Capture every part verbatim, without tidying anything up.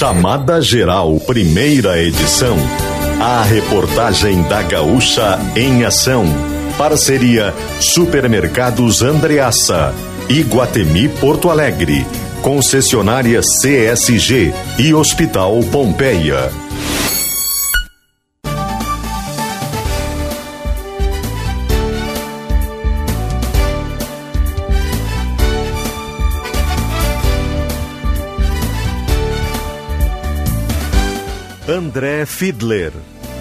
Chamada Geral, primeira edição. A reportagem da Gaúcha em ação. Parceria Supermercados Andreassa, Iguatemi Porto Alegre, Concessionária C S G e Hospital Pompeia. André Fiedler.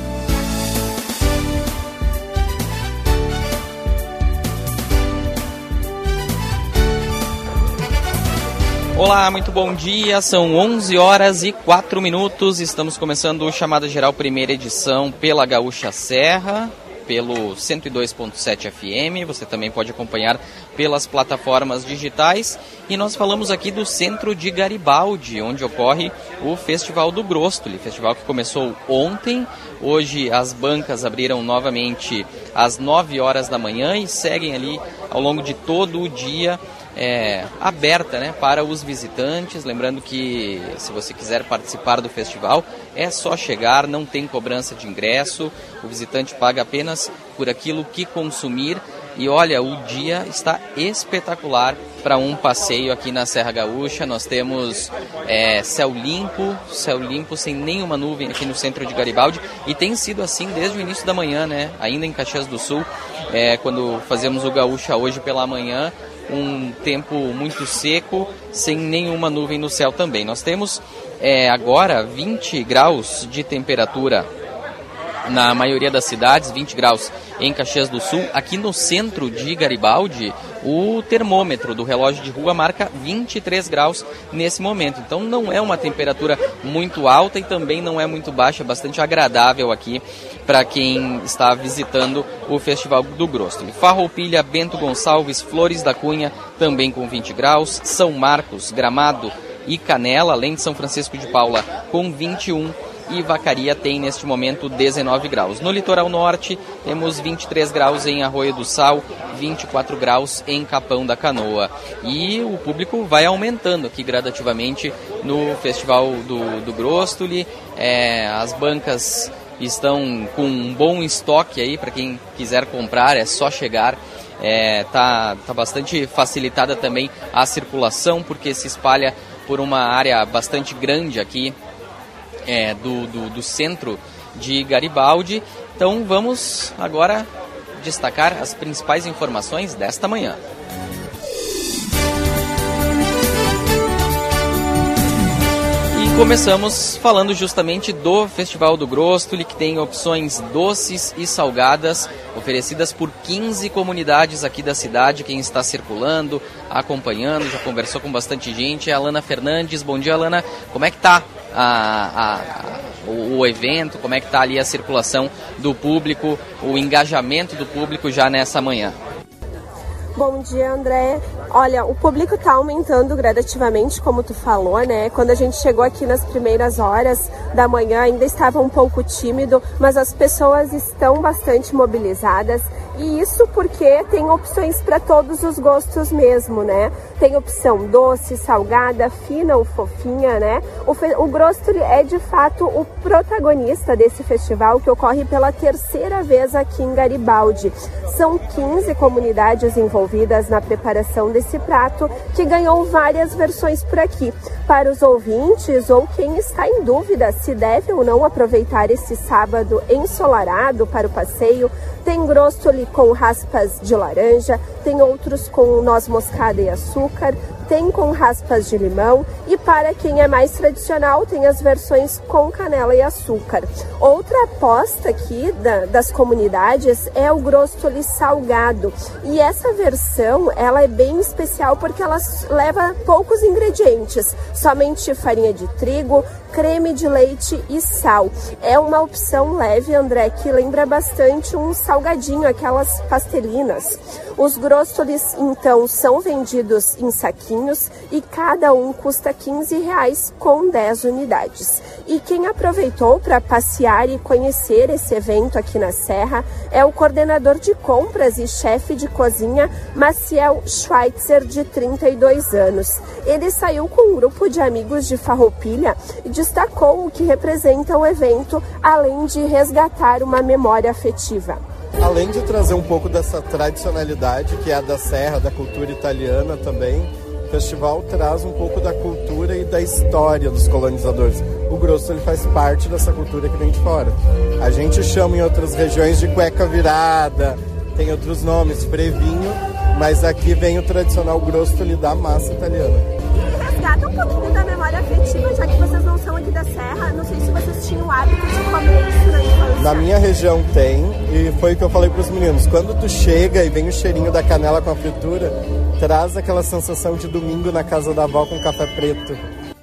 Olá, muito bom dia, são onze horas e quatro minutos, estamos começando o Chamada Geral primeira edição pela Gaúcha Serra, pelo cento e dois ponto sete F M, você também pode acompanhar pelas plataformas digitais, e nós falamos aqui do centro de Garibaldi, onde ocorre o Festival do Grostoli, festival que começou ontem. Hoje as bancas abriram novamente às nove horas da manhã e seguem ali ao longo de todo o dia, É, aberta, né, para os visitantes. Lembrando que se você quiser participar do festival é só chegar, não tem cobrança de ingresso, o visitante paga apenas por aquilo que consumir. E olha, o dia está espetacular para um passeio aqui na Serra Gaúcha. Nós temos é, céu limpo, céu limpo sem nenhuma nuvem aqui no centro de Garibaldi, e tem sido assim desde o início da manhã, né? Ainda em Caxias do Sul, é, quando fazemos o Gaúcha hoje pela manhã, um tempo muito seco, sem nenhuma nuvem no céu também. Nós temos é, agora vinte graus de temperatura na maioria das cidades, vinte graus em Caxias do Sul. Aqui no centro de Garibaldi, o termômetro do relógio de rua marca vinte e três graus nesse momento. Então não é uma temperatura muito alta e também não é muito baixa, é bastante agradável aqui para quem está visitando o Festival do Grostoli. Farroupilha, Bento Gonçalves, Flores da Cunha, também com vinte graus. São Marcos, Gramado e Canela, além de São Francisco de Paula, com vinte e um. E Vacaria tem neste momento dezenove graus. No litoral norte temos vinte e três graus em Arroio do Sal, vinte e quatro graus em Capão da Canoa. E o público vai aumentando aqui gradativamente no Festival do, do Grostoli. É, as bancas estão com um bom estoque aí para quem quiser comprar, é só chegar. É, tá, tá bastante facilitada também a circulação, porque se espalha por uma área bastante grande aqui É, do, do, do centro de Garibaldi. Então vamos agora destacar as principais informações desta manhã. E começamos falando justamente do Festival do Grostoli, que tem opções doces e salgadas oferecidas por quinze comunidades aqui da cidade. Quem está circulando, acompanhando, já conversou com bastante gente, é a Alana Fernandes. Bom dia, Alana. Como é que está A, a, o, o evento, como é que está ali a circulação do público, o engajamento do público já nessa manhã? Bom dia, André. Olha, o público está aumentando gradativamente, como tu falou, né? Quando a gente chegou aqui nas primeiras horas da manhã, ainda estava um pouco tímido, mas as pessoas estão bastante mobilizadas. E isso porque tem opções para todos os gostos mesmo, né? Tem opção doce, salgada, fina ou fofinha, né? O, fe- o Grostoli é, de fato, o protagonista desse festival, que ocorre pela terceira vez aqui em Garibaldi. São quinze comunidades envolvidas na preparação desse prato, que ganhou várias versões por aqui. Para os ouvintes ou quem está em dúvida se deve ou não aproveitar esse sábado ensolarado para o passeio, tem Grostoli com raspas de laranja, tem outros com noz moscada e açúcar, tem com raspas de limão, e para quem é mais tradicional tem as versões com canela e açúcar. Outra aposta aqui da, das comunidades é o Grostoli salgado, e essa versão ela é bem especial porque ela leva poucos ingredientes, somente farinha de trigo, creme de leite e sal. É uma opção leve, André, que lembra bastante um salgadinho, aquela aquelas pastelinas. Os grossolis, então, são vendidos em saquinhos e cada um custa quinze reais com dez unidades. E quem aproveitou para passear e conhecer esse evento aqui na Serra é o coordenador de compras e chefe de cozinha, Maciel Schweitzer, de trinta e dois anos. Ele saiu com um grupo de amigos de Farroupilha e destacou o que representa o evento, além de resgatar uma memória afetiva. Além de trazer um pouco dessa tradicionalidade que é a da Serra, da cultura italiana também, o festival traz um pouco da cultura e da história dos colonizadores. O grosso ele faz parte dessa cultura que vem de fora. A gente chama em outras regiões de cueca virada, tem outros nomes, frevinho, mas aqui vem o tradicional grosso da massa italiana. Resgata um pouquinho da memória afetiva, já que vocês não são aqui da Serra, não sei se vocês tinham o hábito de comer isso na infância. Na minha região tem, e foi o que eu falei para os meninos, quando tu chega e vem o cheirinho da canela com a fritura, traz aquela sensação de domingo na casa da avó com café preto.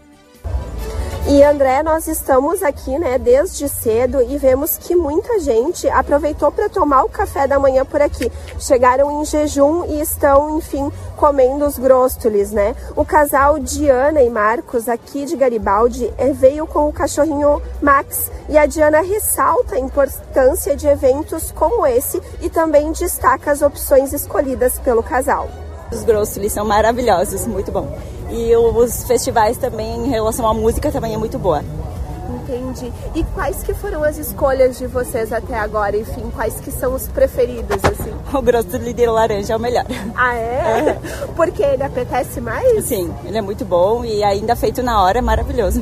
E André, nós estamos aqui, né, desde cedo e vemos que muita gente aproveitou para tomar o café da manhã por aqui. Chegaram em jejum e estão, enfim, comendo os grossolis, né? O casal Diana e Marcos, aqui de Garibaldi, veio com o cachorrinho Max. E a Diana ressalta a importância de eventos como esse e também destaca as opções escolhidas pelo casal. Os grossolis são maravilhosos, muito bom. E os festivais também, em relação à música, também é muito boa. Entendi. E quais que foram as escolhas de vocês até agora? Enfim, quais que são os preferidos, assim? O grossoli de laranja é o melhor. Ah, é? é? Porque ele apetece mais? Sim, ele é muito bom e ainda feito na hora é maravilhoso.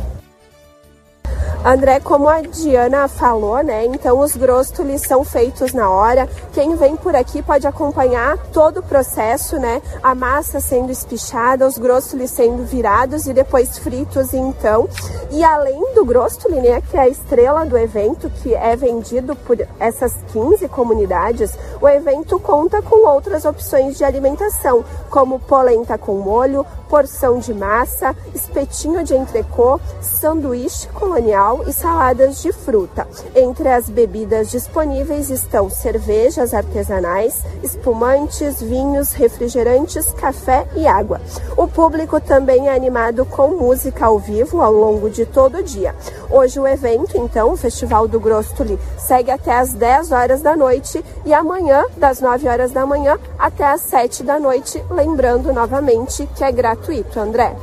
André, como a Diana falou, né? Então os grossolis são feitos na hora. Quem vem por aqui pode acompanhar todo o processo, né? A massa sendo espichada, os grossolis sendo virados e depois fritos, então. E além do grossoli, né, que é a estrela do evento, que é vendido por essas quinze comunidades, o evento conta com outras opções de alimentação, como polenta com molho, porção de massa, espetinho de entrecô, sanduíche colonial e saladas de fruta. Entre as bebidas disponíveis estão cervejas artesanais, espumantes, vinhos, refrigerantes, café e água. O público também é animado com música ao vivo ao longo de todo o dia. Hoje o evento, então, o Festival do Grossoli, segue até às dez horas da noite e amanhã, das nove horas da manhã até às sete da noite, lembrando novamente que é gratuito, André.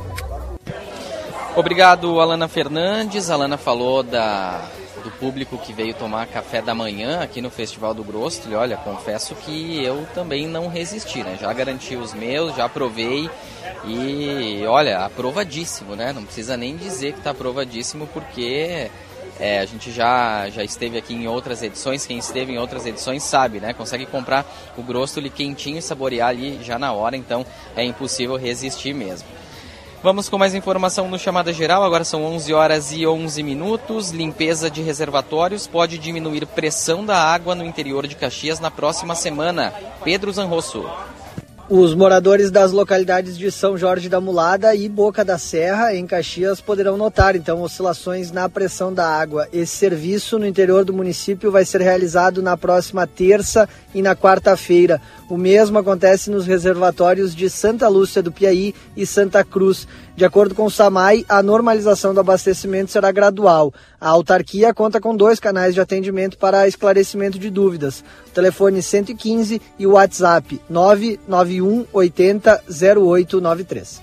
Obrigado, Alana Fernandes. A Alana falou da, do público que veio tomar café da manhã aqui no Festival do Grossoli. Olha, confesso que eu também não resisti, né? Já garanti os meus, já provei e, olha, aprovadíssimo, né? Não precisa nem dizer que está aprovadíssimo, porque é, a gente já, já esteve aqui em outras edições. Quem esteve em outras edições sabe, né? Consegue comprar o Grossoli quentinho e saborear ali já na hora, então é impossível resistir mesmo. Vamos com mais informação no Chamada Geral. Agora são onze horas e onze minutos. Limpeza de reservatórios pode diminuir pressão da água no interior de Caxias na próxima semana. Pedro Zanrosso. Os moradores das localidades de São Jorge da Mulada e Boca da Serra, em Caxias, poderão notar, então, oscilações na pressão da água. Esse serviço no interior do município vai ser realizado na próxima terça e na quarta-feira. O mesmo acontece nos reservatórios de Santa Lúcia do Piaí e Santa Cruz. De acordo com o SAMAI, a normalização do abastecimento será gradual. A autarquia conta com dois canais de atendimento para esclarecimento de dúvidas. O telefone cento e quinze e o WhatsApp nove nove um oito zero zero oito nove três.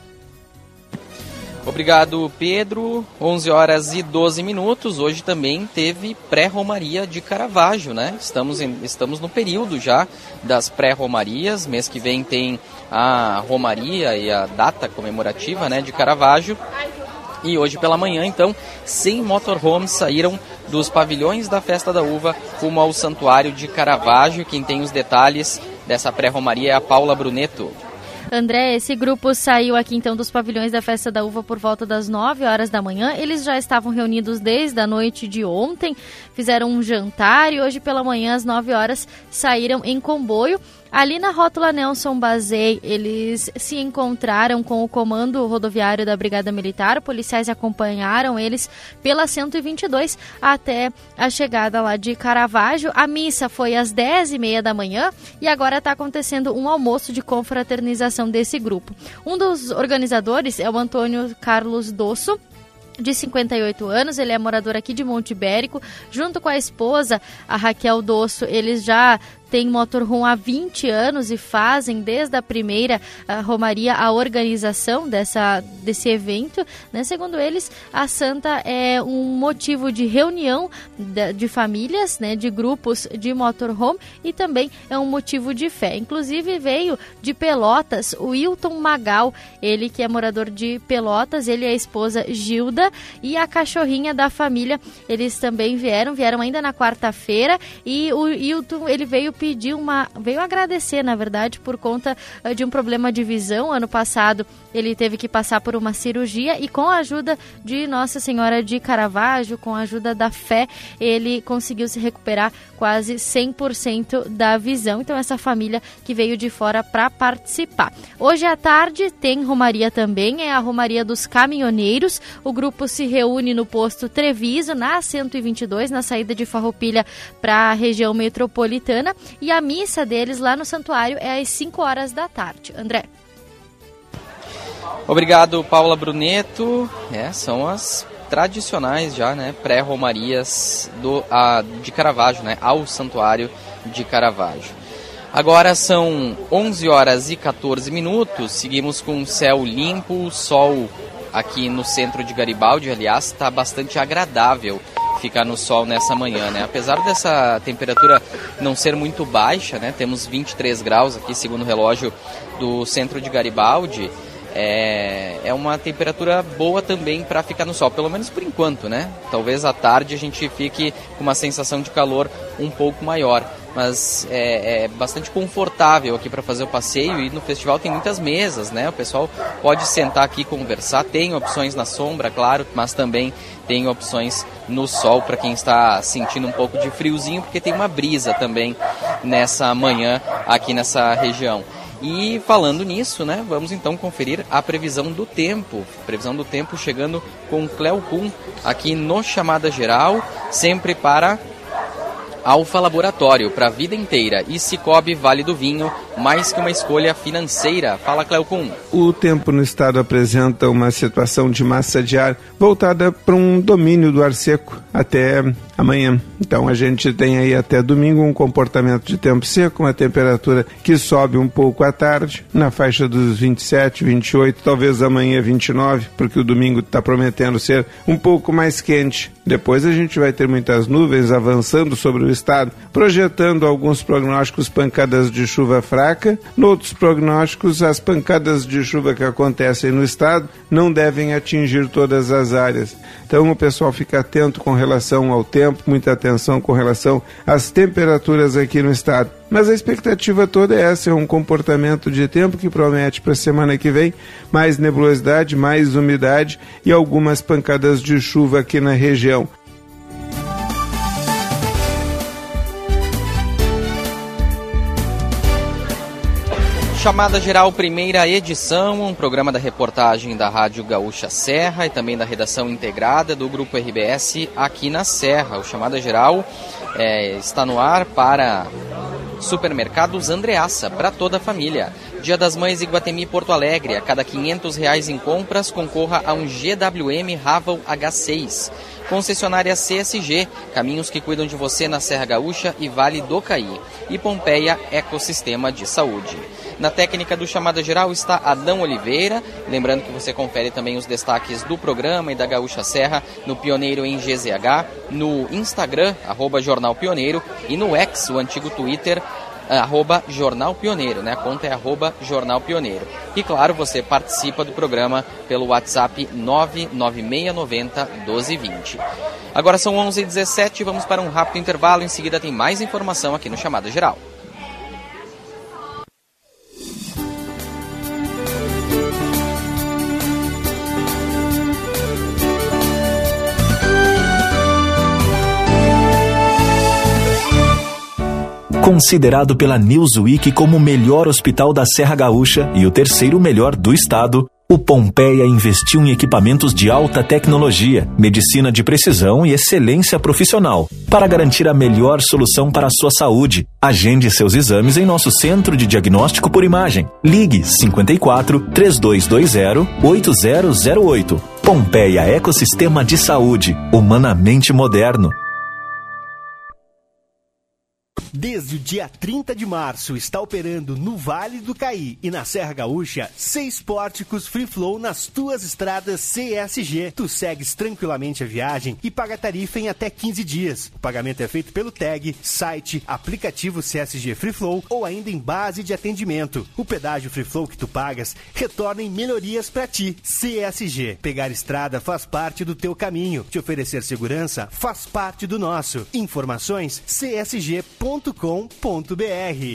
Obrigado, Pedro. onze horas e doze minutos. Hoje também teve pré-romaria de Caravaggio, né? Estamos, em, estamos no período já das pré-romarias. Mês que vem tem a romaria e a data comemorativa, né, de Caravaggio. E hoje pela manhã, então, cem motorhomes saíram dos pavilhões da Festa da Uva rumo ao Santuário de Caravaggio. Quem tem os detalhes dessa pré-romaria é a Paula Brunetto. André, esse grupo saiu aqui então dos pavilhões da Festa da Uva por volta das nove horas da manhã. Eles já estavam reunidos desde a noite de ontem, fizeram um jantar e hoje pela manhã às nove horas saíram em comboio. Ali na rótula Nelson Bazei, eles se encontraram com o comando rodoviário da Brigada Militar. Policiais acompanharam eles pela cento e vinte e dois até a chegada lá de Caravaggio. A missa foi às dez e meia da manhã e agora está acontecendo um almoço de confraternização desse grupo. Um dos organizadores é o Antônio Carlos Dosso, de cinquenta e oito anos, ele é morador aqui de Monte Ibérico. Junto com a esposa, a Raquel Dosso, eles já têm motorhome há vinte anos e fazem desde a primeira a romaria a organização dessa, desse evento, né? Segundo eles, a Santa é um motivo de reunião de, de famílias, né? De grupos de motorhome, e também é um motivo de fé. Inclusive veio de Pelotas o Wilton Magal, ele que é morador de Pelotas, ele e a esposa Gilda e a cachorrinha da família, eles também vieram, vieram ainda na quarta-feira, e o Wilton, ele veio pedir uma, veio agradecer, na verdade, por conta uh, de um problema de visão. Ano passado ele teve que passar por uma cirurgia e com a ajuda de Nossa Senhora de Caravaggio, com a ajuda da fé, ele conseguiu se recuperar quase cem por cento da visão. Então essa família que veio de fora para participar. Hoje à tarde tem romaria também, é a Romaria dos Caminhoneiros. O grupo se reúne no posto Treviso, na cento e vinte e dois, na saída de Farroupilha para a região metropolitana. E a missa deles lá no santuário é às cinco horas da tarde. André. Obrigado, Paula Bruneto. É, são as tradicionais já, né, pré-romarias do, a, de Caravaggio, né, ao santuário de Caravaggio. Agora são onze horas e catorze minutos, seguimos com céu limpo, sol aqui no centro de Garibaldi, aliás, está bastante agradável ficar no sol nessa manhã, né? Apesar dessa temperatura não ser muito baixa, né? Temos vinte e três graus aqui, segundo o relógio do centro de Garibaldi. É, é uma temperatura boa também para ficar no sol, pelo menos por enquanto, né? Talvez à tarde a gente fique com uma sensação de calor um pouco maior, mas é, é bastante confortável aqui para fazer o passeio, e no festival tem muitas mesas, né? O pessoal pode sentar aqui e conversar, tem opções na sombra, claro, mas também tem opções no sol para quem está sentindo um pouco de friozinho, porque tem uma brisa também nessa manhã aqui nessa região. E falando nisso, né, vamos então conferir a previsão do tempo. Previsão do tempo chegando com Cleo Kuhn aqui no Chamada Geral, sempre para Alfa Laboratório, para a vida inteira. E Cicobi Vale do Vinho, mais que uma escolha financeira. Fala, Cleo Kuhn. O tempo no estado apresenta uma situação de massa de ar voltada para um domínio do ar seco até amanhã. Então a gente tem aí até domingo um comportamento de tempo seco, uma temperatura que sobe um pouco à tarde, na faixa dos vinte e sete, vinte e oito, talvez amanhã vinte e nove, porque o domingo está prometendo ser um pouco mais quente. Depois a gente vai ter muitas nuvens avançando sobre o estado, projetando alguns prognósticos pancadas de chuva fraca. Noutros prognósticos, as pancadas de chuva que acontecem no estado não devem atingir todas as áreas. Então o pessoal fica atento com relação ao tempo, muita atenção com relação às temperaturas aqui no estado. Mas a expectativa toda é essa, é um comportamento de tempo que promete para a semana que vem mais nebulosidade, mais umidade e algumas pancadas de chuva aqui na região. Chamada Geral, primeira edição, um programa da reportagem da Rádio Gaúcha Serra e também da redação integrada do Grupo R B S aqui na Serra. O Chamada Geral é, está no ar para Supermercados Andreassa, para toda a família. Dia das Mães Iguatemi Porto Alegre, a cada quinhentos reais em compras concorra a um G W M Ravel H seis. Concessionária C S G, caminhos que cuidam de você na Serra Gaúcha e Vale do Caí. E Pompeia Ecossistema de Saúde. Na técnica do Chamada Geral está Adão Oliveira. Lembrando que você confere também os destaques do programa e da Gaúcha Serra no Pioneiro em G Z H, no Instagram, arroba Jornal Pioneiro, e no X, o antigo Twitter, arroba Jornal Pioneiro, né? A conta é arroba Jornal Pioneiro. E claro, você participa do programa pelo WhatsApp nove nove seis nove zero um dois dois zero. Agora são onze e dezessete, vamos para um rápido intervalo, em seguida tem mais informação aqui no Chamada Geral. Considerado pela Newsweek como o melhor hospital da Serra Gaúcha e o terceiro melhor do estado, o Pompeia investiu em equipamentos de alta tecnologia, medicina de precisão e excelência profissional, para garantir a melhor solução para a sua saúde. Agende seus exames em nosso centro de diagnóstico por imagem. Ligue cinquenta e quatro, três dois dois zero, oito zero zero oito. Pompeia Ecossistema de Saúde, humanamente moderno. Desde o dia trinta de março está operando no Vale do Caí e na Serra Gaúcha seis pórticos Free Flow nas tuas estradas C S G. Tu segues tranquilamente a viagem e paga tarifa em até quinze dias. O pagamento é feito pelo tag, site, aplicativo C S G Free Flow ou ainda em base de atendimento. O pedágio Free Flow que tu pagas retorna em melhorias para ti. C S G. Pegar estrada faz parte do teu caminho. Te oferecer segurança faz parte do nosso. Informações c s g ponto com ponto b r.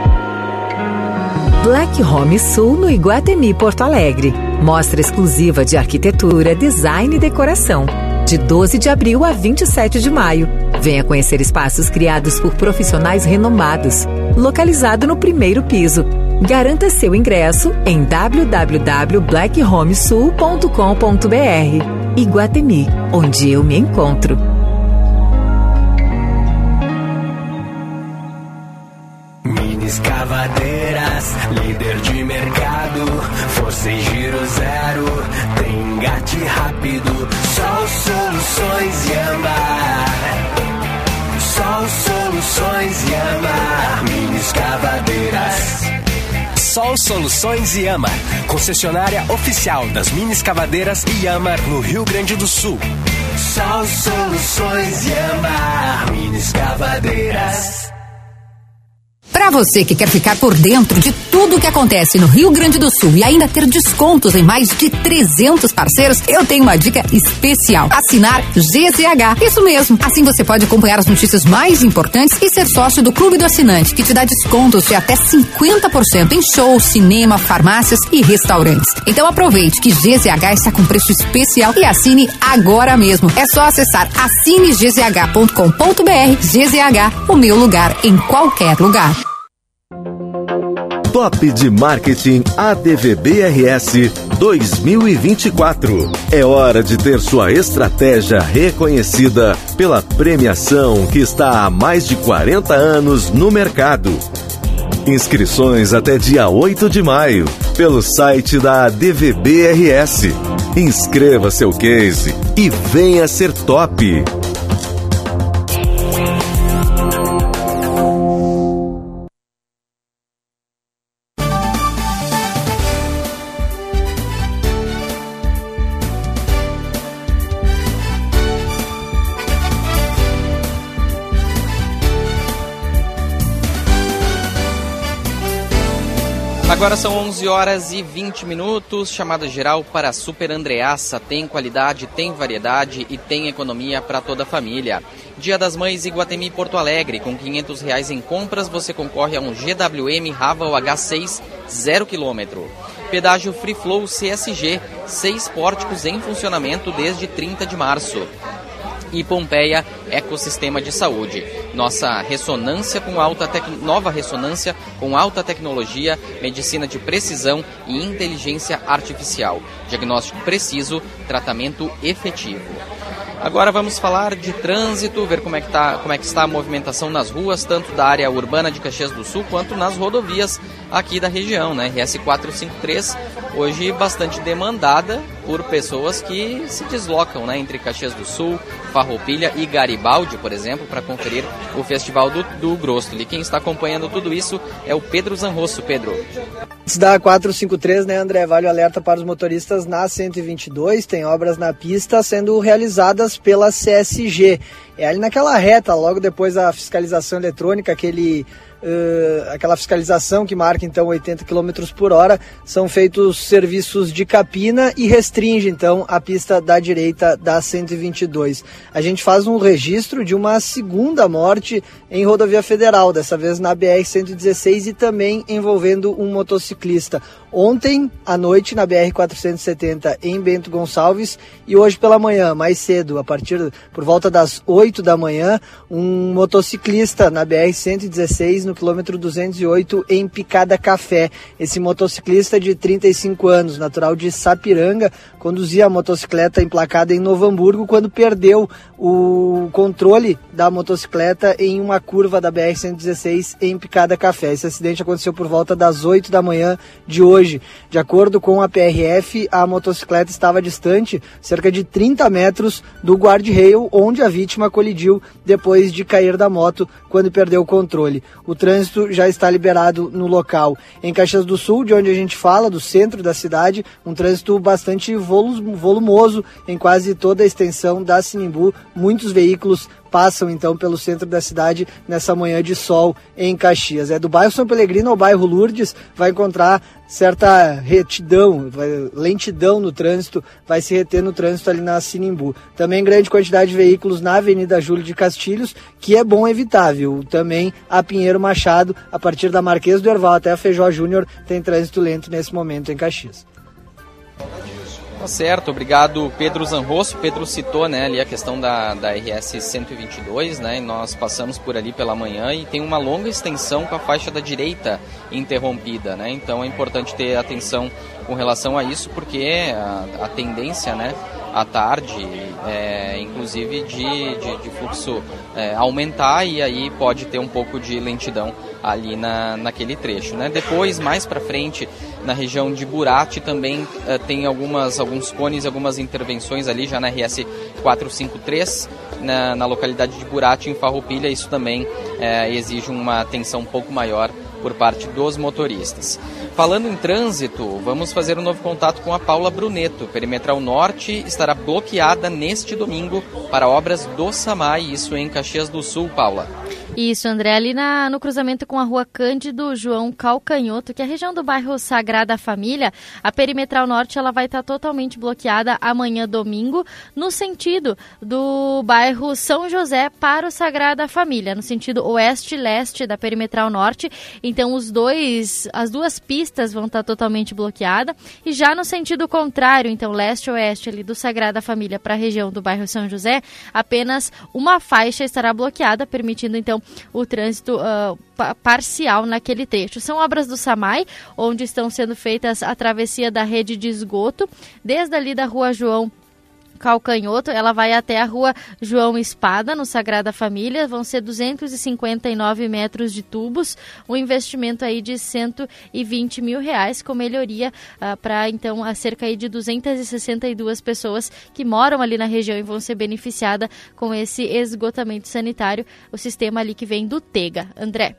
Black Home Sul no Iguatemi Porto Alegre. Mostra exclusiva de arquitetura, design e decoração. De doze de abril a vinte e sete de maio. Venha conhecer espaços criados por profissionais renomados. Localizado no primeiro piso. Garanta seu ingresso em w w w ponto black home sul ponto com ponto b r. Iguatemi, onde eu me encontro. Escavadeiras, líder de mercado, força em giro zero, tem engate rápido, Sol Soluções Yamar, Sol Soluções Yamar, mini escavadeiras. Sol Soluções Yamar, concessionária oficial das mini escavadeiras Yamar no Rio Grande do Sul. Sol Soluções Yamar, mini escavadeiras. Para você que quer ficar por dentro de tudo o que acontece no Rio Grande do Sul e ainda ter descontos em mais de trezentos parceiros, eu tenho uma dica especial. Assinar G Z H. Isso mesmo. Assim você pode acompanhar as notícias mais importantes e ser sócio do Clube do Assinante, que te dá descontos de até cinquenta por cento em shows, cinema, farmácias e restaurantes. Então aproveite que G Z H está com preço especial e assine agora mesmo. É só acessar assine g z h ponto com ponto b r. G Z H, o meu lugar em qualquer lugar. Top de Marketing A D V B R S dois mil e vinte e quatro. É hora de ter sua estratégia reconhecida pela premiação que está há mais de quarenta anos no mercado. Inscrições até dia oito de maio, pelo site da A D V B R S. Inscreva seu case e venha ser top. Agora são onze horas e vinte minutos, chamada geral para a Super Andreassa. Tem qualidade, tem variedade e tem economia para toda a família. Dia das Mães Iguatemi Porto Alegre, com quinhentos reais em compras, você concorre a um G W M Raval H seis zero quilômetro. Pedágio Free Flow C S G, seis pórticos em funcionamento desde trinta de março. E Pompeia Ecossistema de Saúde. Nossa ressonância com alta tec... nova ressonância com alta tecnologia, medicina de precisão e inteligência artificial. Diagnóstico preciso, tratamento efetivo. Agora vamos falar de trânsito, ver como é que tá, como é que está a movimentação nas ruas, tanto da área urbana de Caxias do Sul quanto nas rodovias aqui da região, né? R S quatrocentos e cinquenta e três, hoje bastante demandada por pessoas que se deslocam, né, entre Caxias do Sul, Farroupilha e Garibaldi, por exemplo, para conferir o Festival do, do Grossto. E quem está acompanhando tudo isso é o Pedro Zanrosso. Pedro. Antes da quatrocentos e cinquenta e três, né, André, vale o alerta para os motoristas na cento e vinte e dois, tem obras na pista sendo realizadas pela C S G. É ali naquela reta, logo depois da fiscalização eletrônica, aquele... Uh, aquela fiscalização que marca então oitenta quilômetros por hora, são feitos serviços de capina e restringe então a pista da direita da cento e vinte e dois. A gente faz um registro de uma segunda morte em rodovia federal, dessa vez na B R cento e dezesseis e também envolvendo um motociclista. Ontem à noite na B R quatrocentos e setenta em Bento Gonçalves e hoje pela manhã, mais cedo, a partir por volta das oito da manhã, um motociclista na B R cento e dezesseis no quilômetro duzentos e oito em Picada Café. Esse motociclista de trinta e cinco anos, natural de Sapiranga, conduzia a motocicleta emplacada em Novo Hamburgo quando perdeu o controle da motocicleta em uma curva da B R cento e dezesseis em Picada Café. Esse acidente aconteceu por volta das oito da manhã de hoje. De acordo com a P R F, a motocicleta estava distante cerca de trinta metros do guarda-rail, onde a vítima colidiu depois de cair da moto quando perdeu o controle. O trânsito já está liberado no local. Em Caxias do Sul, de onde a gente fala, do centro da cidade, um trânsito bastante volumoso em quase toda a extensão da Sinimbu. Muitos veículos passam então pelo centro da cidade nessa manhã de sol em Caxias. É do bairro São Pelegrino ao bairro Lourdes, vai encontrar certa retidão, vai, lentidão no trânsito, vai se reter no trânsito ali na Sinimbu. Também grande quantidade de veículos na Avenida Júlio de Castilhos, que é bom evitar, viu? Também a Pinheiro Machado, a partir da Marquês do Herval até a Feijó Júnior, tem trânsito lento nesse momento em Caxias. Tá certo, obrigado Pedro Zanrosso. Pedro citou, né, ali a questão da, da R S cento e vinte e dois, né, e nós passamos por ali pela manhã e tem uma longa extensão com a faixa da direita interrompida, né, então é importante ter atenção com relação a isso, porque a, a tendência, né, à tarde, é, inclusive de, de, de fluxo é, aumentar, e aí pode ter um pouco de lentidão ali na, naquele trecho, né? Depois, mais para frente, na região de Burati também é, tem algumas, alguns cones, algumas intervenções ali já na R S quatrocentos e cinquenta e três, na, na localidade de Burati, em Farroupilha. Isso também é, exige uma atenção um pouco maior por parte dos motoristas. Falando em trânsito, vamos fazer um novo contato com a Paula Bruneto. Perimetral Norte estará bloqueada neste domingo para obras do SAMAI, isso em Caxias do Sul, Paula. Isso, André, ali na, no cruzamento com a rua Cândido João Calcanhoto, que é a região do bairro Sagrada Família, a Perimetral Norte ela vai estar totalmente bloqueada amanhã, domingo, no sentido do bairro São José para o Sagrada Família, no sentido oeste-leste da Perimetral Norte. Então, os dois, as duas pistas vão estar totalmente bloqueadas. E já no sentido contrário, então, leste-oeste ali do Sagrada Família para a região do bairro São José, apenas uma faixa estará bloqueada, permitindo, então, o trânsito uh, pa- parcial naquele trecho. São obras do SAMAI, onde estão sendo feitas a travessia da rede de esgoto, desde ali da rua João Calcanhoto, ela vai até a rua João Espada, no Sagrada Família, vão ser duzentos e cinquenta e nove metros de tubos, um investimento aí de cento e vinte mil reais, com melhoria uh, para, então, a cerca aí de duzentas e sessenta e duas pessoas que moram ali na região e vão ser beneficiadas com esse esgotamento sanitário, o sistema ali que vem do TEGA. André.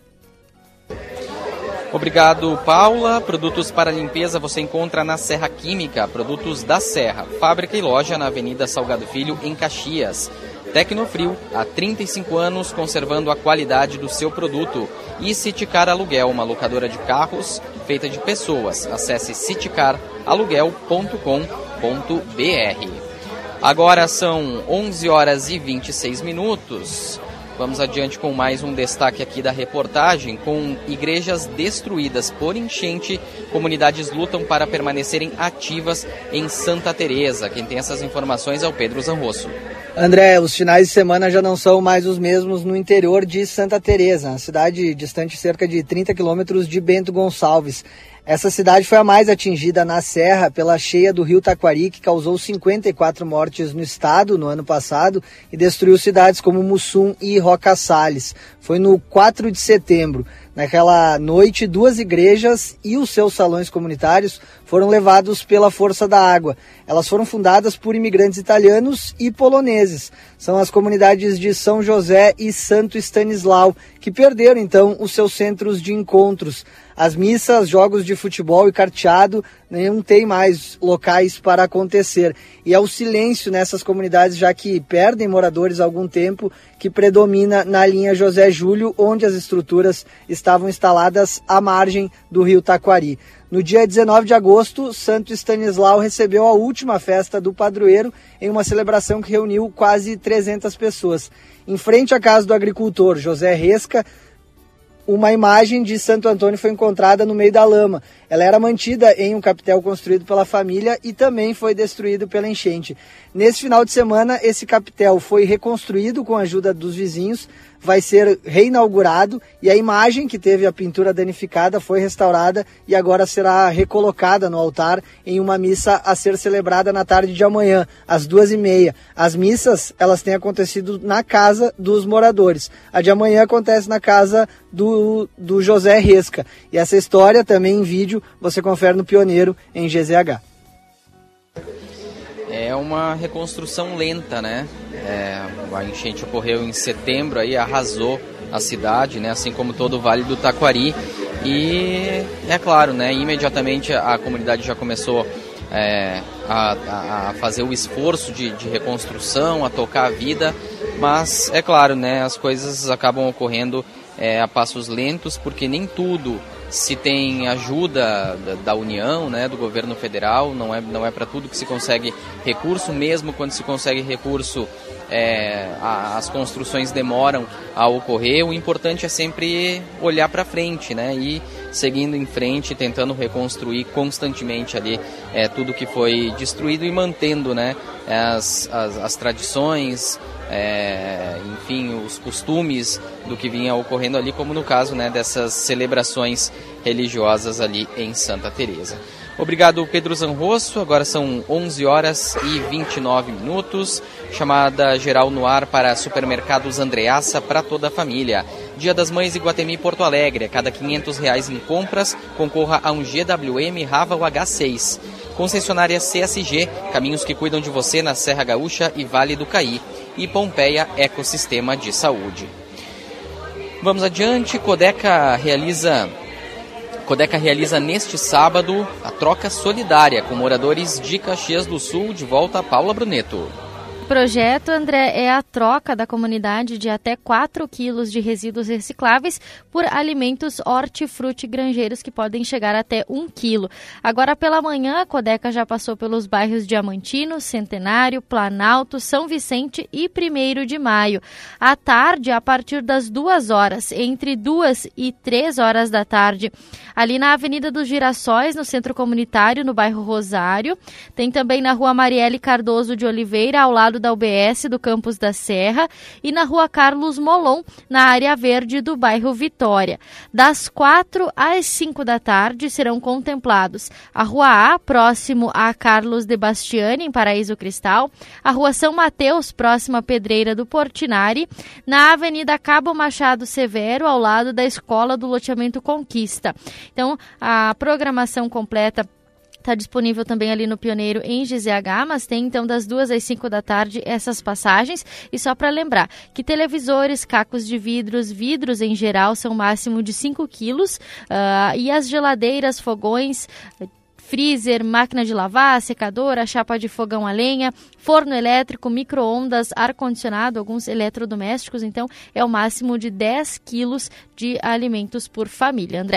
Obrigado, Paula. Produtos para limpeza você encontra na Serra Química, produtos da Serra, fábrica e loja na Avenida Salgado Filho, em Caxias. Tecnofrio, há trinta e cinco anos conservando a qualidade do seu produto. E Citicar Aluguel, uma locadora de carros feita de pessoas. Acesse citicar aluguel ponto com ponto b r. Agora são onze horas e vinte e seis minutos. Vamos adiante com mais um destaque aqui da reportagem. Com igrejas destruídas por enchente, comunidades lutam para permanecerem ativas em Santa Teresa. Quem tem essas informações é o Pedro Zanrosso. André, os finais de semana já não são mais os mesmos no interior de Santa Teresa, a cidade distante cerca de trinta quilômetros de Bento Gonçalves. Essa cidade foi a mais atingida na Serra pela cheia do rio Taquari, que causou cinquenta e quatro mortes no estado no ano passado e destruiu cidades como Mussum e Roca Salles. Foi no quatro de setembro. Naquela noite, duas igrejas e os seus salões comunitários foram levados pela força da água. Elas foram fundadas por imigrantes italianos e poloneses. São as comunidades de São José e Santo Stanislau, que perderam, então, os seus centros de encontros. As missas, jogos de futebol e carteado não tem mais locais para acontecer. E é o silêncio nessas comunidades, já que perdem moradores há algum tempo, que predomina na linha José Júlio, onde as estruturas estavam instaladas à margem do rio Taquari. No dia dezenove de agosto, Santo Stanislau recebeu a última festa do padroeiro em uma celebração que reuniu quase trezentas pessoas. Em frente à casa do agricultor José Resca, uma imagem de Santo Antônio foi encontrada no meio da lama. Ela era mantida em um capitel construído pela família e também foi destruído pela enchente. Nesse final de semana, esse capitel foi reconstruído com a ajuda dos vizinhos, vai ser reinaugurado e a imagem que teve a pintura danificada foi restaurada e agora será recolocada no altar em uma missa a ser celebrada na tarde de amanhã, às duas e meia. As missas, elas têm acontecido na casa dos moradores. A de amanhã acontece na casa do, do José Resca. E essa história também em vídeo você confere no Pioneiro em G Z H. É uma reconstrução lenta, né? É, a enchente ocorreu em setembro, aí arrasou a cidade, né? Assim como todo o Vale do Taquari. E é claro, né? Imediatamente a comunidade já começou é, a, a fazer o esforço de, de reconstrução, a tocar a vida. Mas é claro, né? As coisas acabam ocorrendo é, a passos lentos, porque nem tudo se tem ajuda da, da União, né, do governo federal, não é, não é para tudo que se consegue recurso, mesmo quando se consegue recurso, é, a, as construções demoram a ocorrer. O importante é sempre olhar para frente, né, e seguindo em frente, tentando reconstruir constantemente ali é, tudo que foi destruído e mantendo, né, as, as, as tradições, É, enfim, os costumes do que vinha ocorrendo ali, como no caso, né, dessas celebrações religiosas ali em Santa Teresa. Obrigado, Pedro Zanrosso. Agora são onze horas e vinte e nove minutos. Chamada geral no ar para Supermercados Andreassa para toda a família. Dia das Mães Iguatemi Porto Alegre. A cada quinhentos reais em compras, concorra a um G W M Raval H seis. Concessionária C S G, caminhos que cuidam de você na Serra Gaúcha e Vale do Caí. E Pompeia Ecossistema de Saúde. Vamos adiante. Codeca realiza, Codeca realiza neste sábado a troca solidária com moradores de Caxias do Sul. De volta a Paula Bruneto. O projeto, André, é a troca da comunidade de até quatro quilos de resíduos recicláveis por alimentos hortifruti-grangeiros que podem chegar até um quilo. Agora pela manhã, a Codeca já passou pelos bairros Diamantino, Centenário, Planalto, São Vicente e primeiro de maio. À tarde, a partir das duas horas, entre duas e três horas da tarde, ali na Avenida dos Girassóis, no Centro Comunitário, no bairro Rosário. Tem também na Rua Marielle Cardoso de Oliveira, ao lado da U B S do Campus da Serra, e na Rua Carlos Molon, na área verde do bairro Vitória. Das quatro às cinco da tarde serão contemplados a Rua A, próximo a Carlos de Bastiani, em Paraíso Cristal, a Rua São Mateus, próxima à Pedreira do Portinari, na Avenida Cabo Machado Severo, ao lado da Escola do Loteamento Conquista. Então, a programação completa está disponível também ali no Pioneiro em G Z H, mas tem então das duas às cinco da tarde essas passagens. E só para lembrar que televisores, cacos de vidros, vidros em geral são máximo de cinco quilos uh, e as geladeiras, fogões, freezer, máquina de lavar, secadora, chapa de fogão a lenha, forno elétrico, micro-ondas, ar-condicionado, alguns eletrodomésticos, então é o máximo de dez quilos de alimentos por família. André.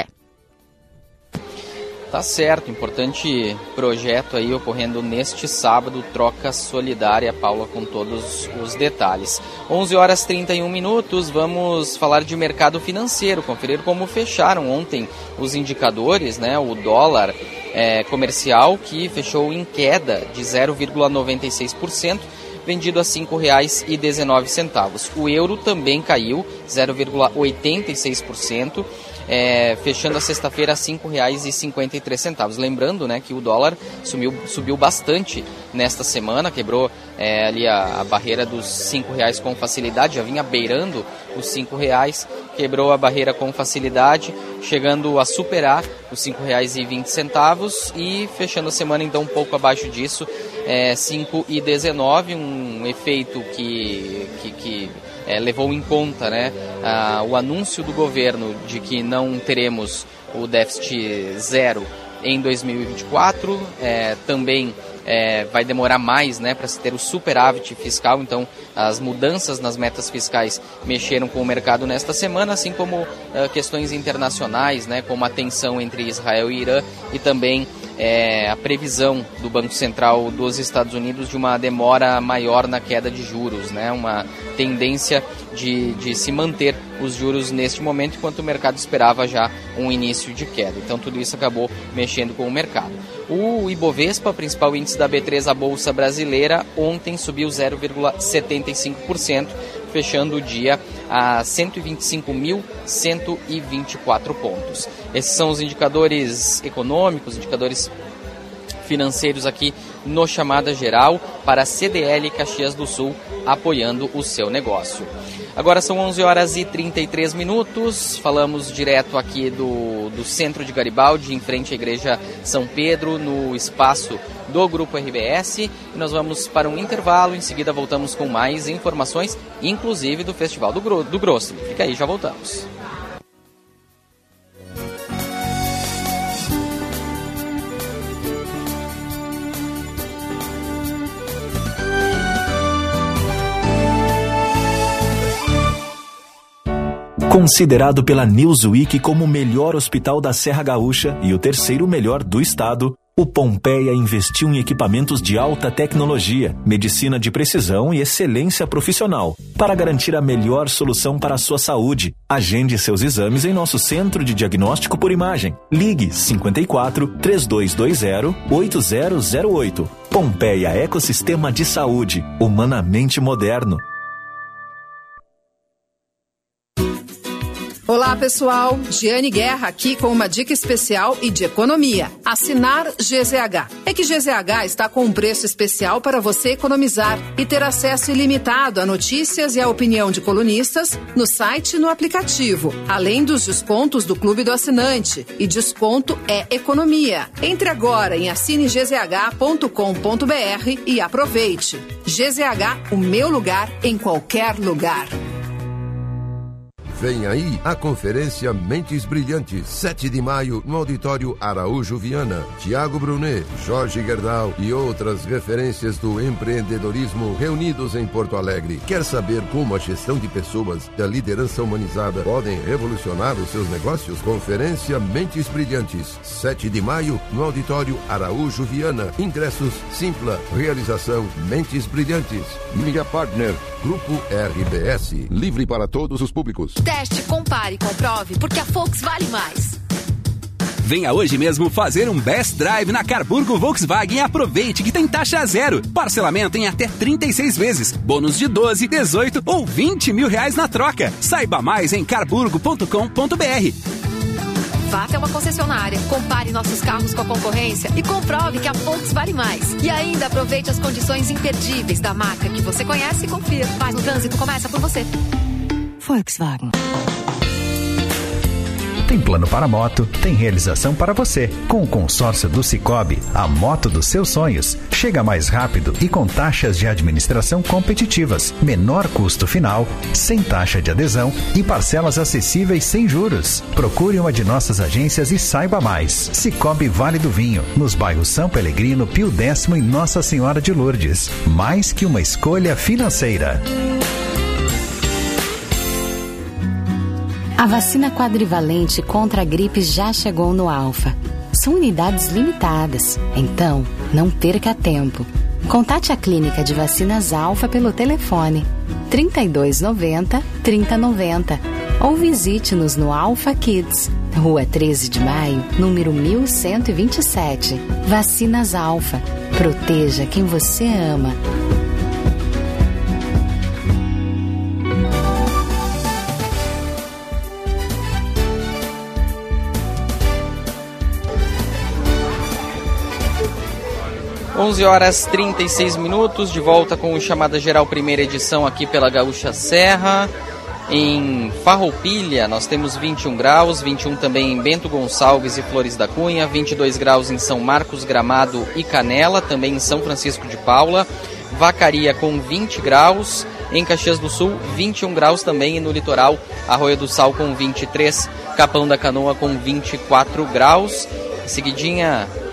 Tá certo, importante projeto aí ocorrendo neste sábado, troca solidária, Paula, com todos os detalhes. onze horas e trinta e um minutos, vamos falar de mercado financeiro, conferir como fecharam ontem os indicadores, né? O dólar é, comercial, que fechou em queda de zero vírgula noventa e seis por cento, vendido a cinco reais e dezenove centavos. O euro também caiu zero vírgula oitenta e seis por cento, É, fechando a sexta-feira a cinco reais e cinquenta e três centavos. Lembrando, né, que o dólar subiu, subiu bastante nesta semana, quebrou é, ali a, a barreira dos cinco reais com facilidade, já vinha beirando os cinco reais, quebrou a barreira com facilidade, chegando a superar os cinco reais e vinte centavos e fechando a semana então um pouco abaixo disso, é, cinco reais e dezenove centavos, um efeito que... que, que É, levou em conta, né, a, o anúncio do governo de que não teremos o déficit zero em dois mil e vinte e quatro, é, também é, vai demorar mais, né, para se ter o superávit fiscal. Então as mudanças nas metas fiscais mexeram com o mercado nesta semana, assim como uh, questões internacionais, né, como a tensão entre Israel e Irã e também é, a previsão do Banco Central dos Estados Unidos de uma demora maior na queda de juros, né, uma tendência de, de se manter os juros neste momento, enquanto o mercado esperava já um início de queda. Então tudo isso acabou mexendo com o mercado. O Ibovespa, principal índice da B três, a Bolsa Brasileira, ontem subiu zero vírgula setenta e cinco por cento, fechando o dia a cento e vinte e cinco mil cento e vinte e quatro pontos. Esses são os indicadores econômicos, indicadores financeiros aqui no Chamada Geral para a C D L Caxias do Sul, apoiando o seu negócio. Agora são onze horas e trinta e três minutos, falamos direto aqui do, do centro de Garibaldi, em frente à Igreja São Pedro, no espaço do Grupo R B S. E nós vamos para um intervalo, em seguida voltamos com mais informações, inclusive do Festival do, Gro- do Grosso. Fica aí, já voltamos. Considerado pela Newsweek como o melhor hospital da Serra Gaúcha e o terceiro melhor do estado, o Pompeia investiu em equipamentos de alta tecnologia, medicina de precisão e excelência profissional, para garantir a melhor solução para a sua saúde. Agende seus exames em nosso centro de diagnóstico por imagem. Ligue cinquenta e quatro, três dois dois zero, oito zero zero oito. Pompeia Ecossistema de Saúde, humanamente moderno. Olá pessoal, Giane Guerra aqui com uma dica especial e de economia. Assinar G Z H. É que G Z H está com um preço especial para você economizar e ter acesso ilimitado a notícias e a opinião de colunistas no site e no aplicativo, além dos descontos do Clube do Assinante. E desconto é economia. Entre agora em assine g z h ponto com ponto b r e aproveite. G Z H, o meu lugar em qualquer lugar. Vem aí a Conferência Mentes Brilhantes, sete de maio, no Auditório Araújo Viana. Tiago Brunet, Jorge Gerdau e outras referências do empreendedorismo reunidos em Porto Alegre. Quer saber como a gestão de pessoas e a liderança humanizada podem revolucionar os seus negócios? Conferência Mentes Brilhantes, sete de maio, no Auditório Araújo Viana. Ingressos Simpla. Realização Mentes Brilhantes. Media Partner, Grupo R B S. Livre para todos os públicos. Teste, compare e comprove, porque a Volks vale mais. Venha hoje mesmo fazer um Best Drive na Carburgo Volkswagen e aproveite que tem taxa zero. Parcelamento em até trinta e seis vezes. Bônus de doze, dezoito ou vinte mil reais na troca. Saiba mais em carburgo ponto com ponto b r. Vá até uma concessionária, compare nossos carros com a concorrência e comprove que a Volks vale mais. E ainda aproveite as condições imperdíveis da marca que você conhece e confia. Paz no trânsito começa por você. Volkswagen. Tem plano para moto, tem realização para você. Com o consórcio do Sicoob, a moto dos seus sonhos chega mais rápido e com taxas de administração competitivas, menor custo final, sem taxa de adesão e parcelas acessíveis sem juros. Procure uma de nossas agências e saiba mais. Sicoob Vale do Vinho, nos bairros São Pelegrino, Pio Décimo e Nossa Senhora de Lourdes. Mais que uma escolha financeira. A vacina quadrivalente contra a gripe já chegou no Alfa. São unidades limitadas, então não perca tempo. Contate a clínica de vacinas Alfa pelo telefone trinta e dois noventa, trinta noventa ou visite-nos no Alfa Kids, Rua treze de maio, número mil cento e vinte e sete. Vacinas Alfa. Proteja quem você ama. onze horas e trinta e seis minutos, de volta com o Chamada Geral, primeira edição aqui pela Gaúcha Serra. Em Farroupilha nós temos vinte e um graus, vinte e um também em Bento Gonçalves e Flores da Cunha, vinte e dois graus em São Marcos, Gramado e Canela, também em São Francisco de Paula. Vacaria com vinte graus, em Caxias do Sul vinte e um graus também, e no litoral Arroio do Sal com vinte e três, Capão da Canoa com vinte e quatro graus. Em seguidinha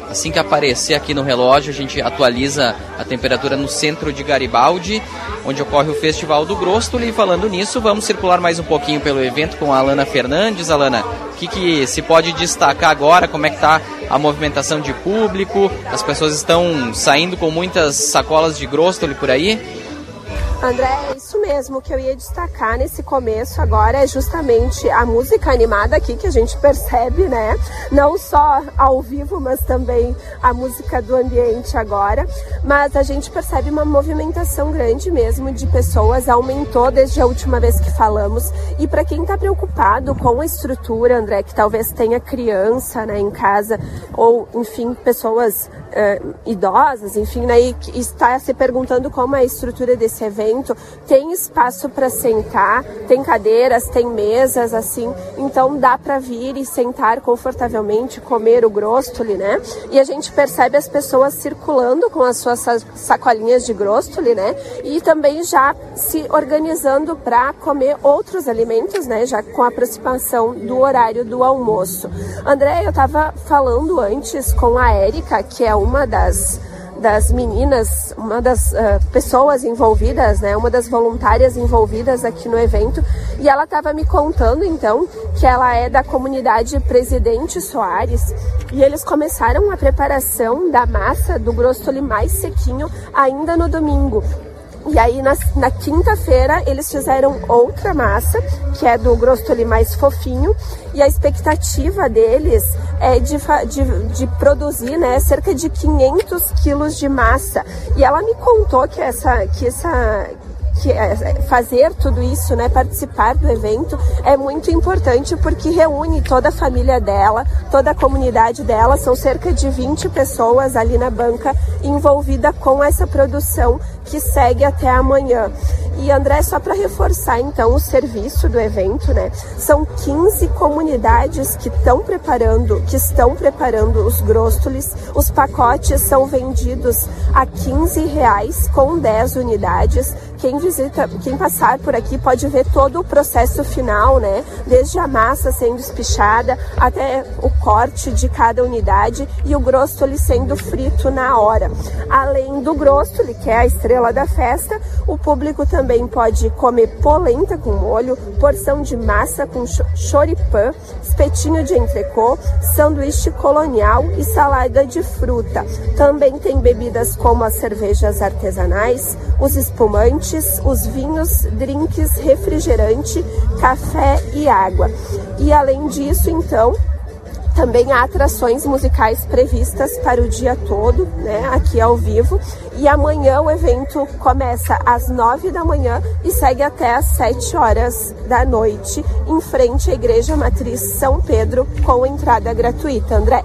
Assim que aparecer aqui no relógio, a gente atualiza a temperatura no centro de Garibaldi, onde ocorre o Festival do Grostoli. E falando nisso, vamos circular mais um pouquinho pelo evento com a Alana Fernandes. Alana, o que, que se pode destacar agora? Como é que está a movimentação de público? As pessoas estão saindo com muitas sacolas de Grostoli por aí? André, é isso mesmo que eu ia destacar nesse começo agora, é justamente a música animada aqui que a gente percebe, né? Não só ao vivo, mas também a música do ambiente agora. Mas a gente percebe uma movimentação grande mesmo de pessoas, aumentou desde a última vez que falamos. E para quem está preocupado com a estrutura, André, que talvez tenha criança, né, em casa, ou, enfim, pessoas uh, idosas, enfim, né, e está se perguntando como é a estrutura desse evento, tem espaço para sentar, tem cadeiras, tem mesas, assim, então dá para vir e sentar confortavelmente, comer o Grostoli, né? E a gente percebe as pessoas circulando com as suas sacolinhas de Grostoli, né? E também já se organizando para comer outros alimentos, né? Já com a aproximação do horário do almoço. André, eu estava falando antes com a Érica, que é uma das das meninas, uma das uh, pessoas envolvidas, né, uma das voluntárias envolvidas aqui no evento, e ela estava me contando, então, que ela é da comunidade Presidente Soares, e eles começaram a preparação da massa do Grostoli mais sequinho ainda no domingo. E aí, na, na quinta-feira, eles fizeram outra massa, que é do Grostoli mais fofinho, e a expectativa deles é de, de, de produzir, né, cerca de quinhentos quilos de massa. E ela me contou que essa... Que essa que fazer tudo isso, né, participar do evento é muito importante porque reúne toda a família dela, toda a comunidade dela, são cerca de vinte pessoas ali na banca envolvida com essa produção que segue até amanhã. E André, só para reforçar então o serviço do evento, né, são quinze comunidades que estão preparando, que estão preparando os Grostolis. Os pacotes são vendidos a quinze reais com dez unidades. Quem visita, quem passar por aqui pode ver todo o processo final, né? Desde a massa sendo espichada até o corte de cada unidade e o Grostoli sendo frito na hora. Além do Grostoli, que é a estrela da festa, o público também pode comer polenta com molho, porção de massa com choripã, espetinho de entrecô, sanduíche colonial e salada de fruta. Também tem bebidas como as cervejas artesanais, os espumantes, os vinhos, drinks, refrigerante, café e água. E além disso, então, também há atrações musicais previstas para o dia todo, né, aqui ao vivo. E amanhã o evento começa às nove da manhã e segue até às sete horas da noite, em frente à Igreja Matriz São Pedro, com entrada gratuita. André?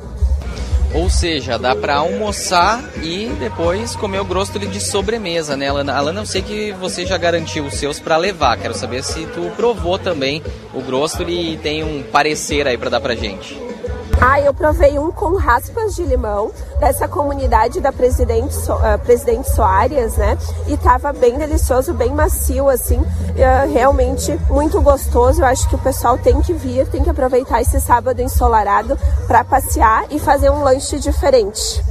Ou seja, dá para almoçar e depois comer o Grostoli de sobremesa, né, Alana? Alana, eu sei que você já garantiu os seus para levar. Quero saber se tu provou também o Grostoli e tem um parecer aí para dar pra gente. Ah, eu provei um com raspas de limão, dessa comunidade da Presidente, so, uh, Presidente Soares, né? E tava bem delicioso, bem macio, assim, uh, realmente muito gostoso. Eu acho que o pessoal tem que vir, tem que aproveitar esse sábado ensolarado para passear e fazer um lanche diferente.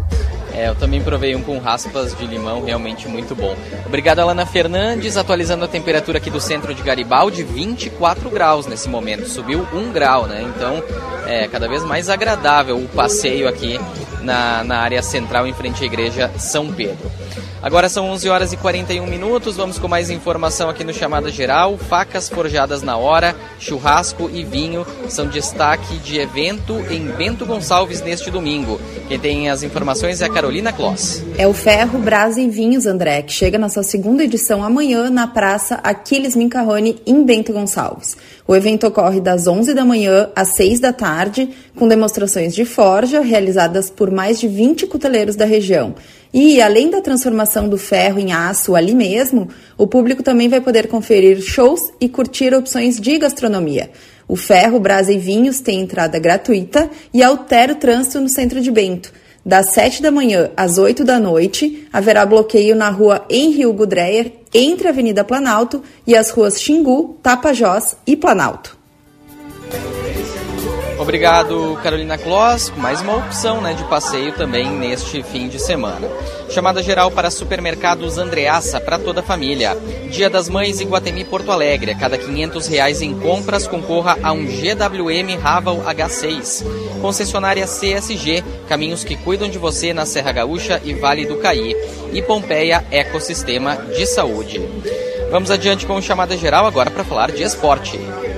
É, eu também provei um com raspas de limão, realmente muito bom. Obrigado, Alana Fernandes, atualizando a temperatura aqui do centro de Garibaldi, vinte e quatro graus nesse momento, subiu um grau, né? Então, é cada vez mais agradável o passeio aqui na, na área central, em frente à Igreja São Pedro. Agora são onze horas e quarenta e um minutos, vamos com mais informação aqui no Chamada Geral. Facas forjadas na hora, churrasco e vinho são destaque de evento em Bento Gonçalves neste domingo. Quem tem as informações é a Carolina Kloss. É o Ferro, Brasa e Vinhos, André, que chega na sua segunda edição amanhã na Praça Aquiles Mincarrone, em Bento Gonçalves. O evento ocorre das onze da manhã às seis da tarde, com demonstrações de forja realizadas por mais de vinte cuteleiros da região. E, além da transformação do ferro em aço ali mesmo, o público também vai poder conferir shows e curtir opções de gastronomia. O Ferro, Brasa e Vinhos tem entrada gratuita e altera o trânsito no centro de Bento. Das sete da manhã às oito da noite, haverá bloqueio na rua Henri Hugo Dreyer, entre a Avenida Planalto e as ruas Xingu, Tapajós e Planalto. Obrigado, Carolina Kloss. Mais uma opção, né, de passeio também neste fim de semana. Chamada geral para supermercados Andreassa para toda a família. Dia das Mães Iguatemi Porto Alegre. A cada quinhentos reais em compras concorra a um G W M Raval H seis. Concessionária C S G. Caminhos que cuidam de você na Serra Gaúcha e Vale do Caí. E Pompeia Ecossistema de Saúde. Vamos adiante com o Chamada Geral agora para falar de esporte.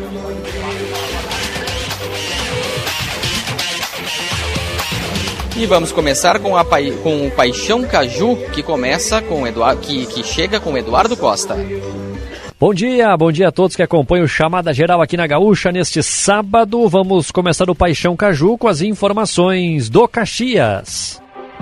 E vamos começar com, a, com o Paixão Caju, que começa com Eduardo, que, que chega com Eduardo Costa. Bom dia, bom dia a todos que acompanham o Chamada Geral aqui na Gaúcha neste sábado. Vamos começar o Paixão Caju com as informações do Caxias.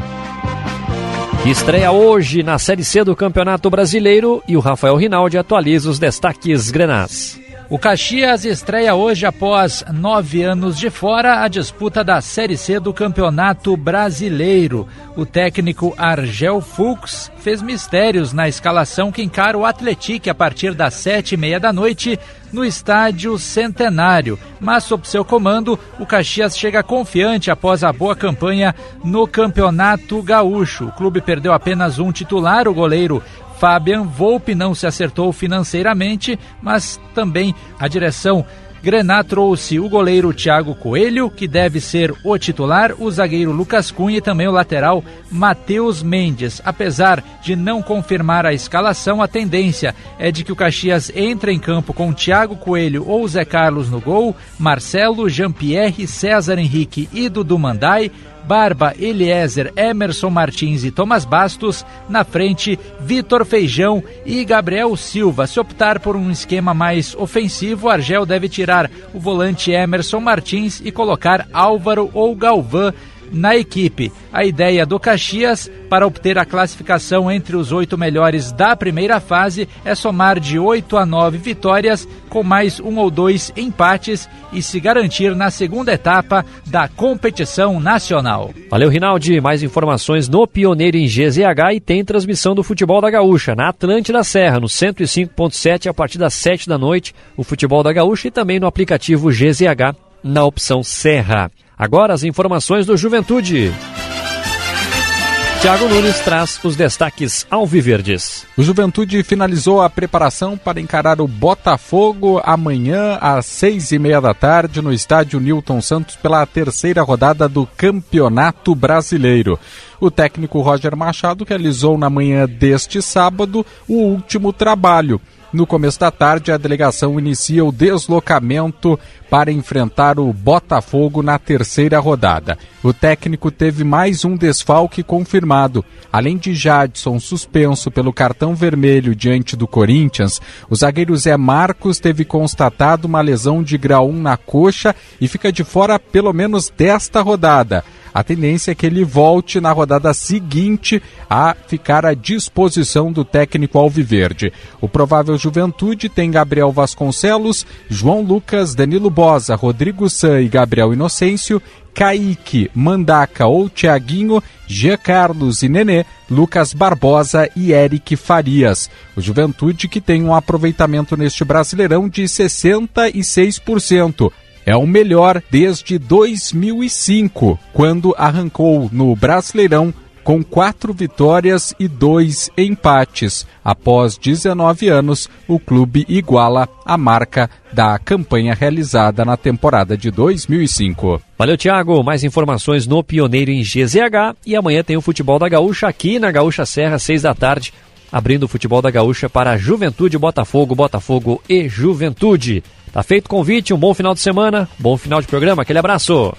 Estreia hoje na Série C do Campeonato Brasileiro e o Rafael Rinaldi atualiza os destaques grenás. O Caxias estreia hoje, após nove anos de fora, a disputa da Série C do Campeonato Brasileiro. O técnico Argel Fux fez mistérios na escalação que encara o Atlético a partir das sete e meia da noite no Estádio Centenário. Mas, sob seu comando, o Caxias chega confiante após a boa campanha no Campeonato Gaúcho. O clube perdeu apenas um titular, o goleiro Fabian Volpe, não se acertou financeiramente, mas também a direção grená trouxe o goleiro Thiago Coelho, que deve ser o titular, o zagueiro Lucas Cunha e também o lateral Matheus Mendes. Apesar de não confirmar a escalação, a tendência é de que o Caxias entre em campo com Thiago Coelho ou Zé Carlos no gol, Marcelo, Jean-Pierre, César Henrique e Dudu Mandai, Barba, Eliezer, Emerson Martins e Thomas Bastos, na frente Vitor Feijão e Gabriel Silva. Se optar por um esquema mais ofensivo, Argel deve tirar o volante Emerson Martins e colocar Álvaro ou Galvão na equipe. A ideia do Caxias para obter a classificação entre os oito melhores da primeira fase é somar de oito a nove vitórias com mais um ou dois empates e se garantir na segunda etapa da competição nacional. Valeu, Rinaldi. Mais informações no Pioneiro em G Z H e tem transmissão do Futebol da Gaúcha na Atlântida Serra, no cento e cinco ponto sete, a partir das sete da noite, o Futebol da Gaúcha e também no aplicativo G Z H na opção Serra. Agora as informações do Juventude. Thiago Nunes traz os destaques alviverdes. O Juventude finalizou a preparação para encarar o Botafogo amanhã às seis e meia da tarde no estádio Newton Santos pela terceira rodada do Campeonato Brasileiro. O técnico Roger Machado realizou na manhã deste sábado o último trabalho. No começo da tarde, a delegação inicia o deslocamento para enfrentar o Botafogo na terceira rodada. O técnico teve mais um desfalque confirmado. Além de Jadson, suspenso pelo cartão vermelho diante do Corinthians, o zagueiro Zé Marcos teve constatado uma lesão de grau um na coxa e fica de fora pelo menos desta rodada. A tendência é que ele volte na rodada seguinte a ficar à disposição do técnico alviverde. O provável Juventude tem Gabriel Vasconcelos, João Lucas, Danilo Boza, Rodrigo San e Gabriel Inocêncio, Kaique, Mandaca ou Thiaguinho, Jean Carlos e Nenê, Lucas Barbosa e Eric Farias. O Juventude, que tem um aproveitamento neste Brasileirão de sessenta e seis por cento. É o melhor desde dois mil e cinco, quando arrancou no Brasileirão com quatro vitórias e dois empates. Após dezenove anos, o clube iguala a marca da campanha realizada na temporada de dois mil e cinco. Valeu, Thiago. Mais informações no Pioneiro em G Z H. E amanhã tem o Futebol da Gaúcha aqui na Gaúcha Serra, seis da tarde, abrindo o Futebol da Gaúcha para Juventude, Botafogo, Botafogo e Juventude. Tá feito o convite, um bom final de semana, bom final de programa, aquele abraço.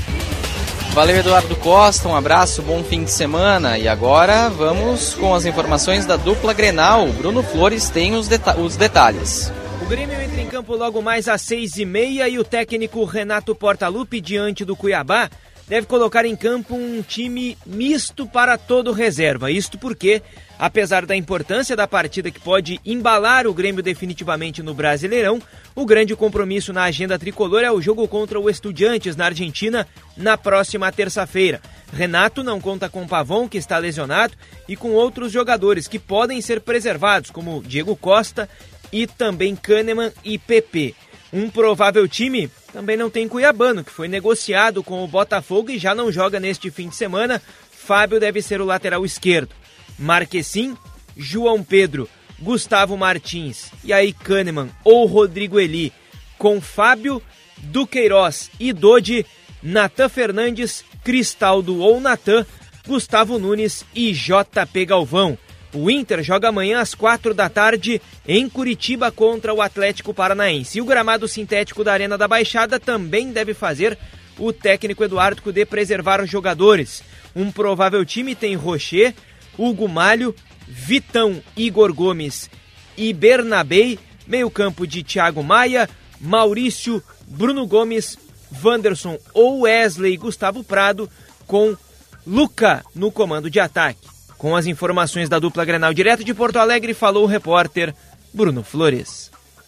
Valeu, Eduardo Costa, um abraço, bom fim de semana. E agora vamos com as informações da dupla Grenal. Bruno Flores tem os, deta- os detalhes. O Grêmio entra em campo logo mais às seis e meia e o técnico Renato Portaluppi, diante do Cuiabá, deve colocar em campo um time misto para todo reserva. Isto porque, apesar da importância da partida que pode embalar o Grêmio definitivamente no Brasileirão, o grande compromisso na agenda tricolor é o jogo contra o Estudiantes na Argentina na próxima terça-feira. Renato não conta com Pavon, que está lesionado, e com outros jogadores que podem ser preservados, como Diego Costa e também Kahneman e Pepe. Um provável time também não tem cuiabano, que foi negociado com o Botafogo e já não joga neste fim de semana. Fábio deve ser o lateral esquerdo. Marquezin, João Pedro, Gustavo Martins e aí Kahneman ou Rodrigo Eli, com Fábio, Duqueiroz e Dodi, Natan Fernandes, Cristaldo ou Natan, Gustavo Nunes e J P Galvão. O Inter joga amanhã às quatro da tarde em Curitiba contra o Atlético Paranaense. E o gramado sintético da Arena da Baixada também deve fazer o técnico Eduardo Cudê preservar os jogadores. Um provável time tem Rocher, Hugo Malho, Vitão, Igor Gomes e Bernabei, meio campo de Thiago Maia, Maurício, Bruno Gomes, Wanderson ou Wesley, Gustavo Prado, com Luca no comando de ataque. Com as informações da dupla Grenal direto de Porto Alegre, falou o repórter Bruno Flores.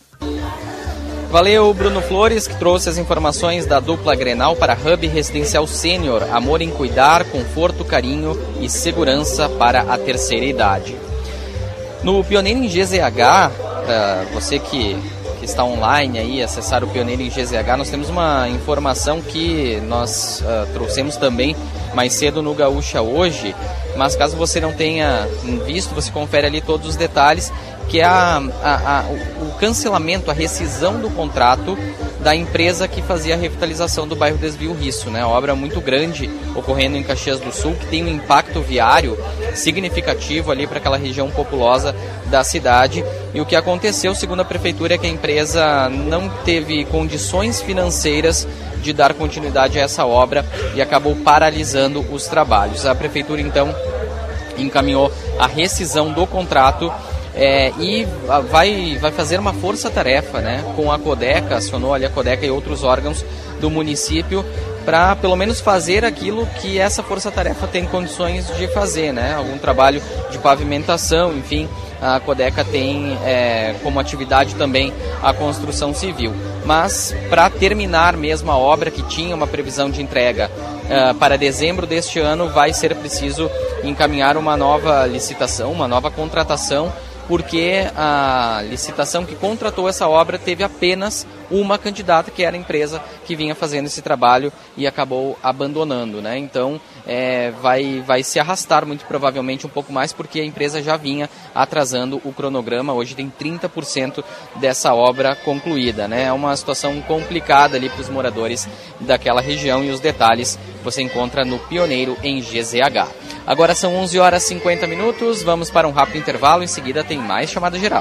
Valeu, Bruno Flores, que trouxe as informações da dupla Grenal para Hub Residencial Sênior. Amor em cuidar, conforto, carinho e segurança para a terceira idade. No Pioneiro em G Z H, para você que, que está online aí, acessar o Pioneiro em G Z H, nós temos uma informação que nós uh, trouxemos também mais cedo no Gaúcha hoje, mas caso você não tenha visto, você confere ali todos os detalhes, que é a, a, a, o cancelamento, a rescisão do contrato da empresa que fazia a revitalização do bairro Desvio Risso, né? Obra muito grande ocorrendo em Caxias do Sul, que tem um impacto viário significativo ali para aquela região populosa da cidade. E o que aconteceu, segundo a prefeitura, é que a empresa não teve condições financeiras de dar continuidade a essa obra e acabou paralisando os trabalhos. A prefeitura, então, encaminhou a rescisão do contrato É, e vai, vai fazer uma força-tarefa, né, com a Codeca, acionou ali a Codeca e outros órgãos do município para pelo menos fazer aquilo que essa força-tarefa tem condições de fazer, né, algum trabalho de pavimentação, enfim, a Codeca tem é, como atividade também a construção civil. Mas para terminar mesmo a obra, que tinha uma previsão de entrega uh, para dezembro deste ano, vai ser preciso encaminhar uma nova licitação, uma nova contratação, porque a licitação que contratou essa obra teve apenas uma candidata, que era a empresa que vinha fazendo esse trabalho e acabou abandonando, né? Então é, vai, vai se arrastar muito provavelmente um pouco mais, porque a empresa já vinha atrasando o cronograma. Hoje tem trinta por cento dessa obra concluída, né? É uma situação complicada ali para os moradores daquela região, e os detalhes você encontra no Pioneiro em G Z H. Agora são onze horas e cinquenta minutos, vamos para um rápido intervalo, em seguida tem mais Chamada Geral.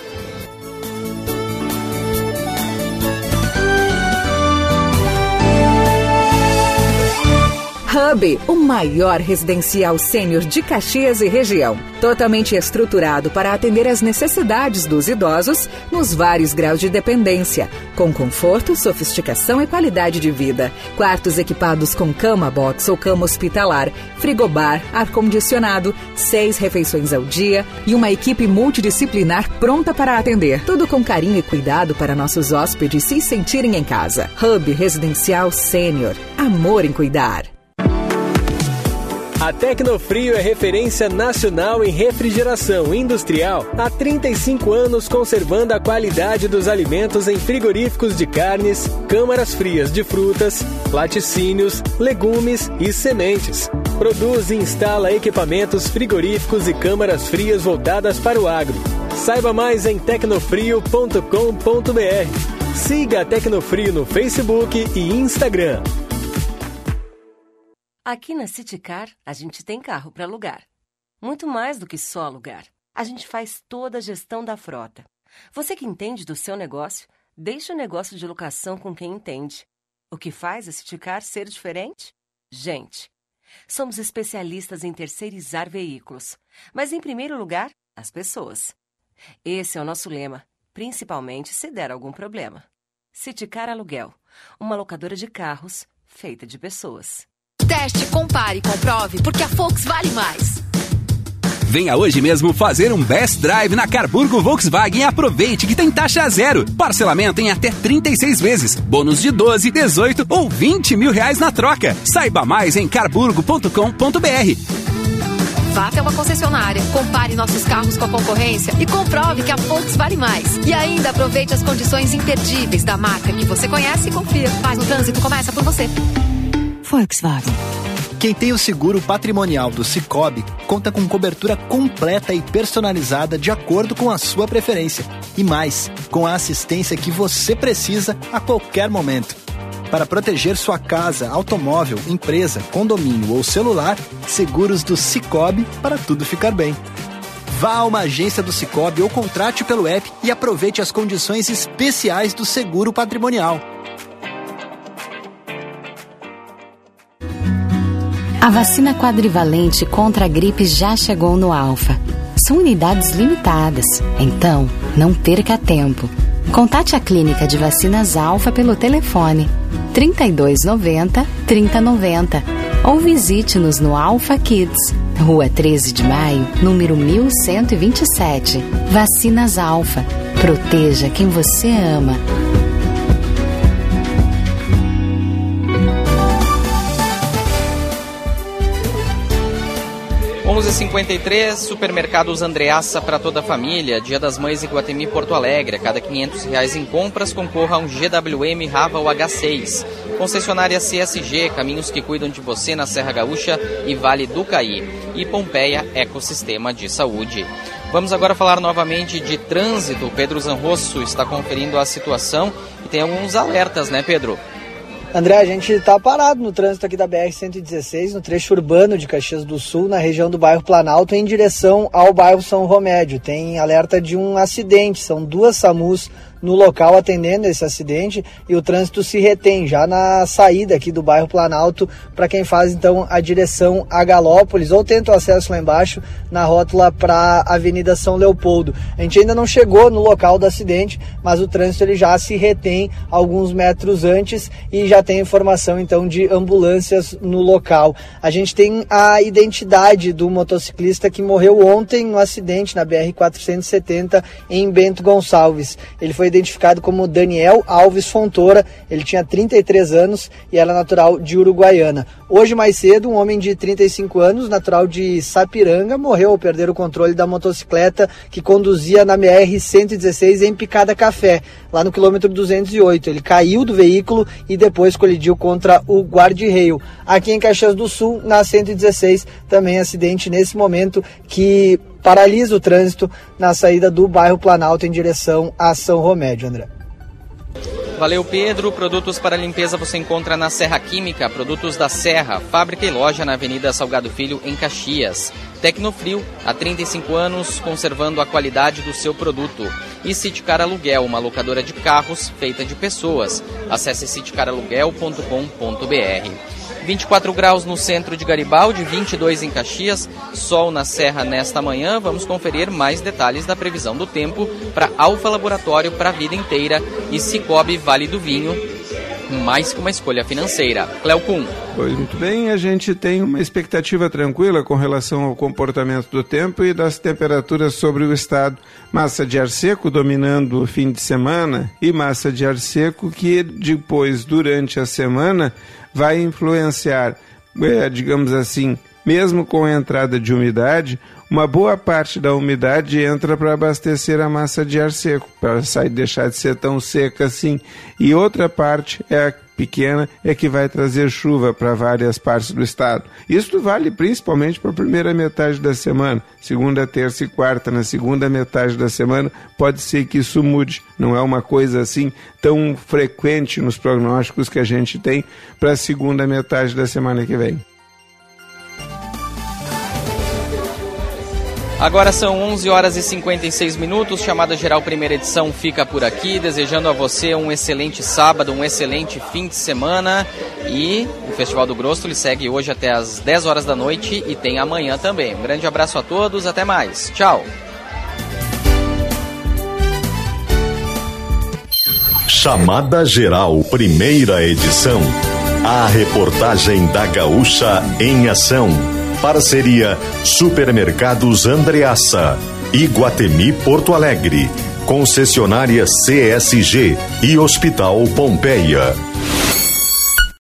Hub, o maior residencial sênior de Caxias e região. Totalmente estruturado para atender às necessidades dos idosos nos vários graus de dependência, com conforto, sofisticação e qualidade de vida. Quartos equipados com cama box ou cama hospitalar, frigobar, ar-condicionado, seis refeições ao dia e uma equipe multidisciplinar pronta para atender. Tudo com carinho e cuidado para nossos hóspedes se sentirem em casa. Hub Residencial Sênior. Amor em cuidar. A Tecnofrio é referência nacional em refrigeração industrial há trinta e cinco anos, conservando a qualidade dos alimentos em frigoríficos de carnes, câmaras frias de frutas, laticínios, legumes e sementes. Produz e instala equipamentos frigoríficos e câmaras frias voltadas para o agro. Saiba mais em tecnofrio ponto com ponto b r. Siga a Tecnofrio no Facebook e Instagram. Aqui na Citicar, a gente tem carro para alugar. Muito mais do que só alugar. A gente faz toda a gestão da frota. Você que entende do seu negócio, deixa o negócio de locação com quem entende. O que faz a Citicar ser diferente? Gente. Somos especialistas em terceirizar veículos. Mas, em primeiro lugar, as pessoas. Esse é o nosso lema, principalmente se der algum problema. Citicar Aluguel, uma locadora de carros feita de pessoas. Teste, compare, comprove, porque a Volks vale mais. Venha hoje mesmo fazer um Best Drive na Carburgo Volkswagen e aproveite que tem taxa zero. Parcelamento em até trinta e seis vezes. Bônus de doze, dezoito ou vinte mil reais na troca. Saiba mais em carburgo ponto com ponto b r. Vá até uma concessionária, compare nossos carros com a concorrência e comprove que a Volks vale mais. E ainda aproveite as condições imperdíveis da marca que você conhece e confia. Paz no trânsito começa por você. Volkswagen. Quem tem o seguro patrimonial do Sicoob conta com cobertura completa e personalizada de acordo com a sua preferência. E mais, com a assistência que você precisa a qualquer momento. Para proteger sua casa, automóvel, empresa, condomínio ou celular, seguros do Sicoob para tudo ficar bem. Vá a uma agência do Sicoob ou contrate pelo app e aproveite as condições especiais do seguro patrimonial. A vacina quadrivalente contra a gripe já chegou no Alfa. São unidades limitadas, então não perca tempo. Contate a clínica de vacinas Alfa pelo telefone trinta e dois noventa, trinta noventa ou visite-nos no Alfa Kids, Rua treze de maio, número mil cento e vinte e sete. Vacinas Alfa. Proteja quem você ama. onze e cinquenta e três, Supermercados Andreassa para toda a família, Dia das Mães em Iguatemi, Porto Alegre. A cada quinhentos reais em compras, concorra a um G W M Raval H seis. Concessionária C S G, caminhos que cuidam de você na Serra Gaúcha e Vale do Caí. E Pompeia, ecossistema de saúde. Vamos agora falar novamente de trânsito. Pedro Zanrosso está conferindo a situação e tem alguns alertas, né, Pedro? André, a gente está parado no trânsito aqui da B R cento e dezesseis, no trecho urbano de Caxias do Sul, na região do bairro Planalto, em direção ao bairro São Romédio. Tem alerta de um acidente, são duas SAMUs no local atendendo esse acidente e o trânsito se retém já na saída aqui do bairro Planalto para quem faz então a direção a Galópolis ou tenta o acesso lá embaixo na rótula para a Avenida São Leopoldo. A gente ainda não chegou no local do acidente, mas o trânsito ele já se retém alguns metros antes e já tem informação então de ambulâncias no local. A gente tem a identidade do motociclista que morreu ontem no acidente na B R quatrocentos e setenta em Bento Gonçalves. Ele foi identificado como Daniel Alves Fontoura, ele tinha trinta e três anos e era natural de Uruguaiana. Hoje mais cedo, um homem de trinta e cinco anos, natural de Sapiranga, morreu ao perder o controle da motocicleta que conduzia na B R cento e dezesseis em Picada Café, lá no quilômetro duzentos e oito. Ele caiu do veículo e depois colidiu contra o guarda-reio. Aqui em Caxias do Sul, na cento e dezesseis, também acidente nesse momento que paralisa o trânsito na saída do bairro Planalto em direção a São Romédio, André. Valeu, Pedro. Produtos para limpeza você encontra na Serra Química, Produtos da Serra, fábrica e loja na Avenida Salgado Filho, em Caxias. Tecnofrio, há trinta e cinco anos, conservando a qualidade do seu produto. E Siticar Aluguel, uma locadora de carros feita de pessoas. Acesse siticar aluguel ponto com ponto b r. vinte e quatro graus no centro de Garibaldi, vinte e dois em Caxias, sol na Serra nesta manhã. Vamos conferir mais detalhes da previsão do tempo para Alfa Laboratório para a vida inteira e Sicoob Vale do Vinho, mais que uma escolha financeira. Cléo Kuhn. Pois muito bem, a gente tem uma expectativa tranquila com relação ao comportamento do tempo e das temperaturas sobre o estado. Massa de ar seco dominando o fim de semana e massa de ar seco que depois, durante a semana, vai influenciar, é, digamos assim, mesmo com a entrada de umidade, uma boa parte da umidade entra para abastecer a massa de ar seco, para sair deixar de ser tão seca assim. E outra parte, é pequena, é que vai trazer chuva para várias partes do estado. Isso vale principalmente para a primeira metade da semana, segunda, terça e quarta. Na segunda metade da semana pode ser que isso mude. Não é uma coisa assim tão frequente nos prognósticos que a gente tem para a segunda metade da semana que vem. Agora são onze horas e cinquenta e seis minutos, Chamada Geral Primeira Edição fica por aqui, desejando a você um excelente sábado, um excelente fim de semana, e o Festival do Grosso ele segue hoje até às dez horas da noite e tem amanhã também. Um grande abraço a todos, até mais, tchau! Chamada Geral Primeira Edição. A reportagem da Gaúcha em ação. Parceria Supermercados Andreassa, Iguatemi Porto Alegre, Concessionária C S G e Hospital Pompeia.